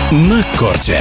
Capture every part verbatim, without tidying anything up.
на корте.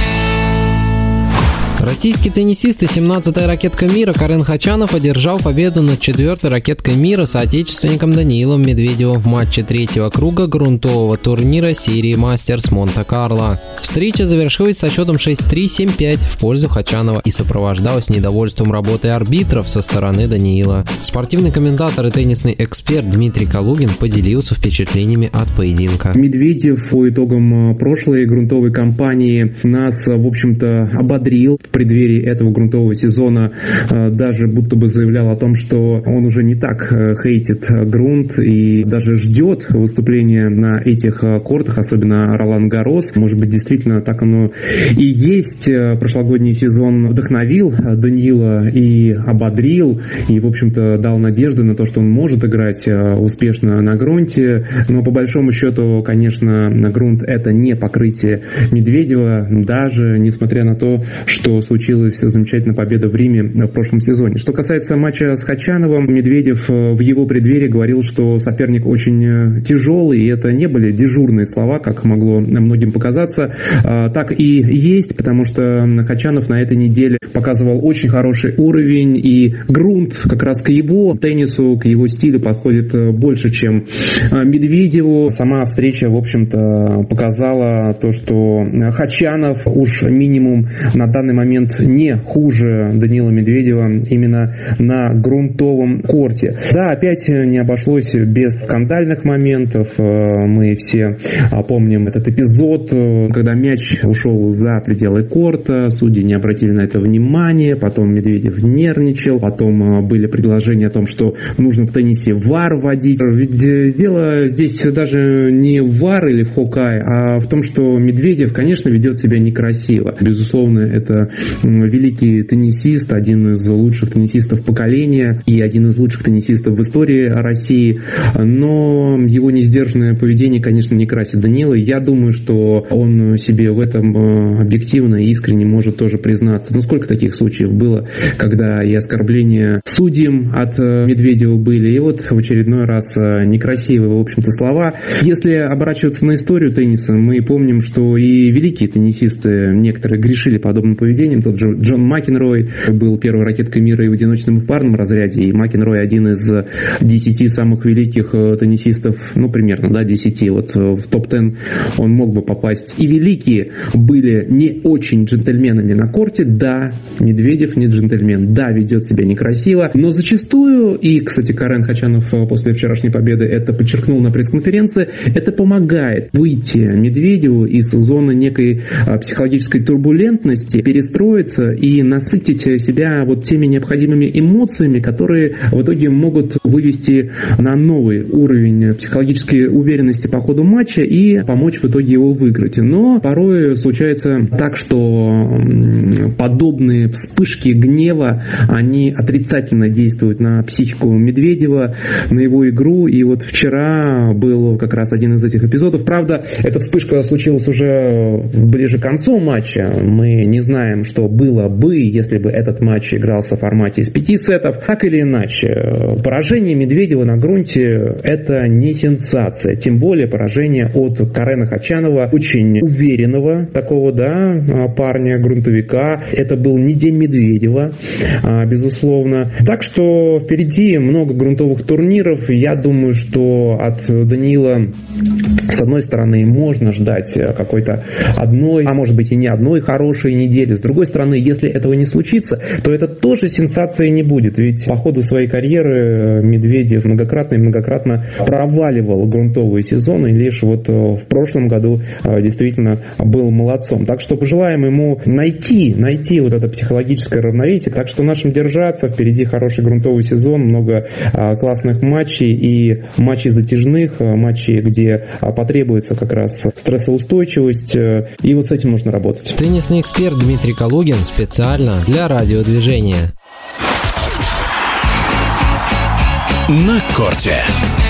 Российский теннисист и семнадцатая ракетка мира Карен Хачанов одержал победу над четвертой ракеткой мира соотечественником Даниилом Медведевым в матче третьего круга грунтового турнира серии Мастерс Монте-Карло. Встреча завершилась со счетом шесть три - семь пять в пользу Хачанова и сопровождалась недовольством работой арбитров со стороны Даниила. Спортивный комментатор и теннисный эксперт Дмитрий Калугин поделился впечатлениями от поединка. Медведев по итогам прошлой грунтовой кампании нас, в общем-то, ободрил. В преддверии этого грунтового сезона даже будто бы заявлял о том, что он уже не так хейтит грунт и даже ждет выступления на этих кортах, особенно Ролан Гаррос. Может быть, действительно так оно и есть. Прошлогодний сезон вдохновил Даниила и ободрил, и, в общем-то, дал надежды на то, что он может играть успешно на грунте. Но по большому счету, конечно, грунт — это не покрытие Медведева, даже несмотря на то, что случилась замечательная победа в Риме в прошлом сезоне. Что касается матча с Хачановым, Медведев в его преддверии говорил, что соперник очень тяжелый, и это не были дежурные слова, как могло многим показаться. Так и есть, потому что Хачанов на этой неделе показывал очень хороший уровень, и грунт как раз к его теннису, к его стилю подходит больше, чем Медведеву. Сама встреча, в общем-то, показала то, что Хачанов уж минимум на данный момент не хуже Даниила Медведева именно на грунтовом корте. Да, опять не обошлось без скандальных моментов. Мы все помним этот эпизод, когда мяч ушел за пределы корта, судьи не обратили на это внимания, потом Медведев нервничал, потом были предложения о том, что нужно в теннисе вар вводить. Ведь дело здесь даже не в вар или в хоккай, а в том, что Медведев, конечно, ведет себя некрасиво. Безусловно, это великий теннисист, один из лучших теннисистов поколения и один из лучших теннисистов в истории России, но его несдержанное поведение, конечно, не красит Даниила. Я думаю, что он себе в этом объективно и искренне может тоже признаться. Ну, сколько таких случаев было, когда и оскорбления судьям от Медведева были, и вот в очередной раз некрасивые, в общем-то, слова. Если оборачиваться на историю тенниса, мы помним, что и великие теннисисты некоторые грешили подобным поведением. Тот же Джон Макенрой был первой ракеткой мира и в одиночном, и в парном разряде, и Макенрой один из десяти самых великих теннисистов, ну, примерно, да, десяти, вот в топ-десять он мог бы попасть. И великие были не очень джентльменами на корте, да, Медведев не джентльмен, да, ведет себя некрасиво, но зачастую, и, кстати, Карен Хачанов после вчерашней победы это подчеркнул на пресс-конференции, это помогает выйти Медведеву из зоны некой психологической турбулентности, перестроиться и насытить себя вот теми необходимыми эмоциями, которые в итоге могут вывести на новый уровень психологической уверенности по ходу матча и помочь в итоге его выиграть. Но порой случается так, что подобные вспышки гнева, они отрицательно действуют на психику Медведева, на его игру. И вот вчера был как раз один из этих эпизодов. Правда, эта вспышка случилась уже ближе к концу матча. Мы не знаем, что было бы, если бы этот матч игрался в формате из пяти сетов. Так или иначе, поражение Медведева на грунте – это не сенсация. Тем более поражение от Карена Хачанова, очень уверенного такого, да, парня, грунтовика. Это был не день Медведева, безусловно. Так что впереди много грунтовых турниров. Я думаю, что от Даниила, с одной стороны, можно ждать какой-то одной, а может быть и не одной хорошей недели. С другой стороны, если этого не случится, то это тоже сенсацией не будет. Ведь по ходу своей карьеры Медведев многократно и многократно проваливал грунтовые сезоны, и лишь вот в прошлом году действительно был молодцом. Так что пожелаем ему найти, найти вот это психологическое равновесие. Так что нашим держаться. Впереди хороший грунтовый сезон, много классных матчей и матчей затяжных, матчей, где потребуется как раз стрессоустойчивость. И вот с этим нужно работать. Теннисный эксперт Дмитрий Калугин специально для радиодвижения. На корте.